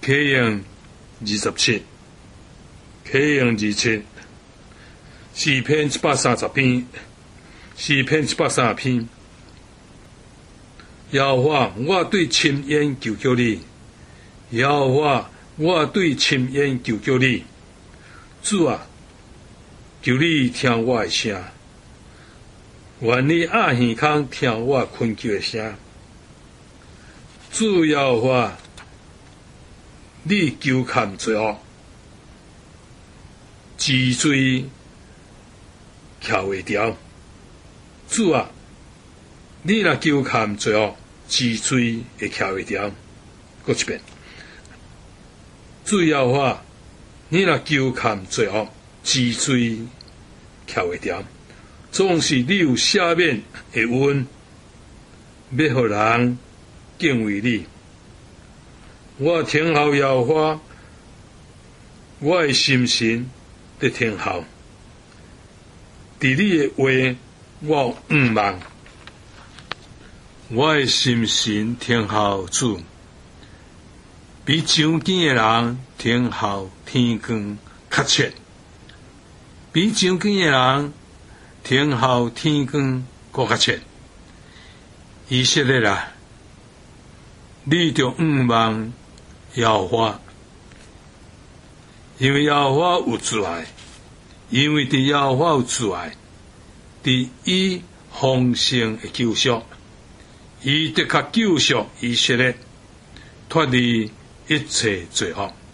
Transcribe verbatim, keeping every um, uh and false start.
启用二十七，启用二七，四篇一百三十篇，四篇一百三十篇。耶和华，我对深渊求救你；耶和华，我对深渊求救你。主啊，求你听我的声，愿你压耳孔听我恳求的声。主耶和华，你纠看罪恶，治罪翘袂牢。主啊，你若纠看罪恶，治罪会翘袂牢。过一遍，主耶和华，你若纠看罪恶，治罪翘袂牢。总是你有赦免的恩，要互人敬畏你。我听候耶和华，我的心神在听候。伫你的话，我有仰望。我的心神听候主，比上见的人听候天光较切，比上见的人听候天光搁较切。以色列啊，你着仰望耶和华，因为耶和华有慈爱，因为伫耶和华有慈爱，伫伊丰盛的救赎，伊的确救赎以色列，脱离一切罪恶。